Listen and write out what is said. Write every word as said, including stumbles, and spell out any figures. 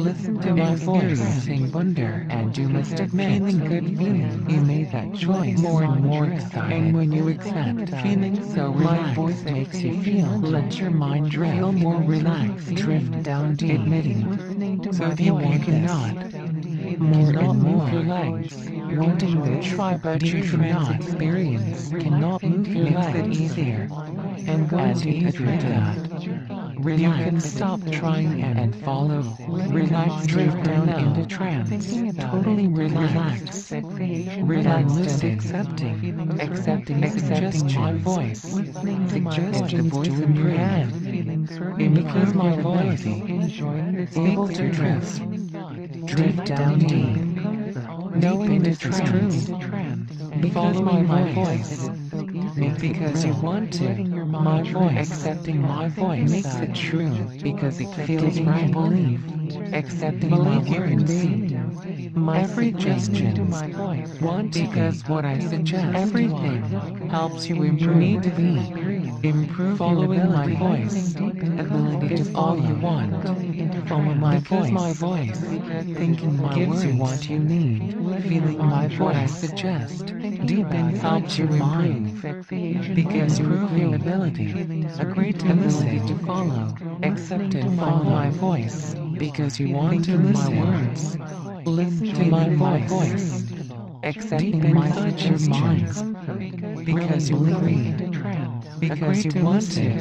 Listen to my voice, sing wonder, and you must admit, feeling good feeling, you made that choice, more and more excited. And when you accept feeling so relaxed, my voice makes you feel, let your mind drift, feel more relaxed, drift down deep, admitting, so if you want cannot, more and more your legs, wanting to try but you cannot experience, cannot move your legs, it easier, and once you admit that, relax, you can stop trying and follow, relax, drift down into trance, totally relaxed, relaxed and accepting, accepting, accepting my voice, suggestions to in your head, and because my voice is able to drift, drift down deep, knowing this is true, because my voice, because you want to, my voice, accepting my voice makes it true, because it feels right, believe, accepting my words, my every gesture, want because what I suggest, everything helps you improve, need to be, improve following my voice, ability is all you want, follow my voice, my voice, thinking my gives you what you need, feeling my voice, what I suggest, deep in helps you improve, because you improve your ability, a great ability to follow, accept and follow my voice, because you want to listen my words, listen to my voice, accepting my suggestions, because you agree, because you want to.